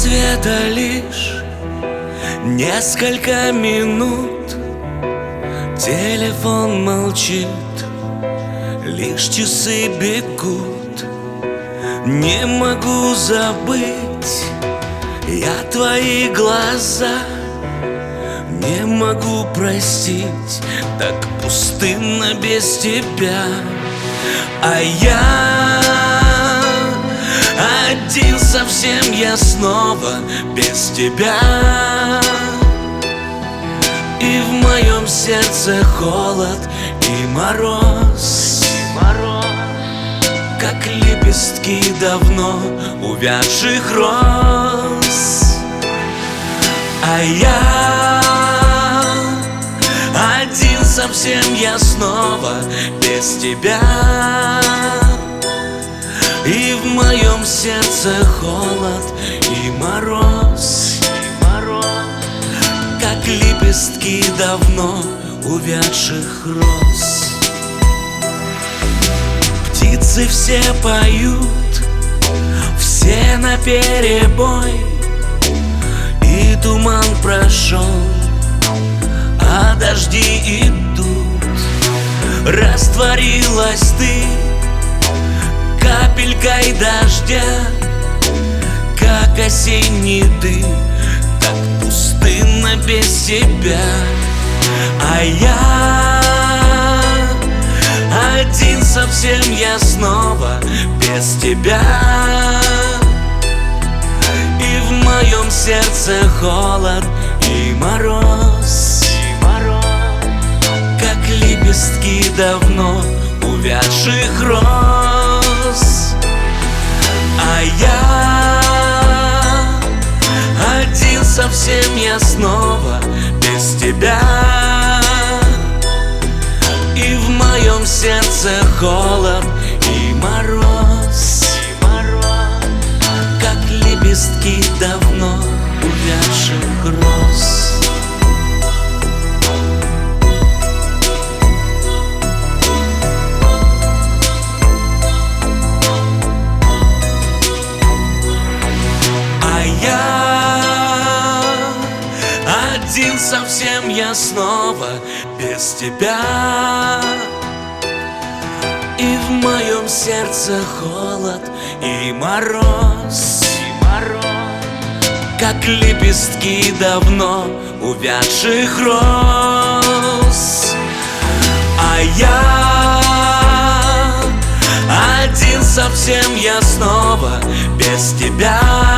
рассвета лишь несколько минут. Телефон молчит, лишь часы бегут. Не могу забыть я твои глаза, не могу простить, так пустынно без тебя. А я один совсем, я снова без тебя. И в моем сердце холод и мороз, как лепестки давно увядших роз. А я один совсем, я снова без тебя. И в моем сердце холод и мороз, как лепестки давно увядших роз. Птицы все поют, все наперебой, и туман прошел, а дожди идут. Растворилась ты капелькой дождя, как осенний дым, так пустынно без тебя. А я один совсем, я снова без тебя. И в моем сердце холод и мороз, как лепестки давно увядших роз. А я один совсем, я снова без тебя. И в моем сердце холод и мороз, как лепестки давно увядших роз. Один совсем, я снова без тебя. И в моем сердце холод и мороз, как лепестки давно увядших роз. А я один совсем, я снова без тебя.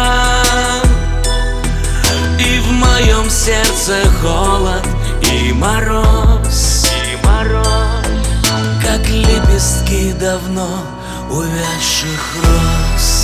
И в моем сердце холод и мороз, как лепестки давно увядших роз.